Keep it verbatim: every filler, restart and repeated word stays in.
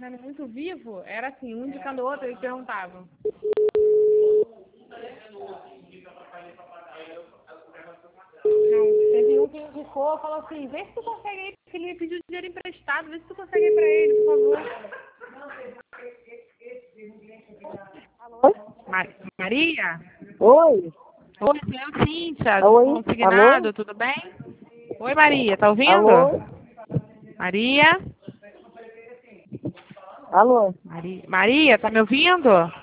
fazendo muito vivo, era assim, um indicando o outro, eles perguntavam. Não, teve um que indicou, falou assim, vê se tu consegue ir, porque ele pediu dinheiro emprestado, vê se tu consegue ir pra ele, por favor. Oi? Ma Maria? Oi? Oi, sou eu, Cíntia, Oi? consignado, Alô? tudo bem? Oi, Maria, tá ouvindo? Alô? Maria? Alô? Maria, Maria, tá me ouvindo?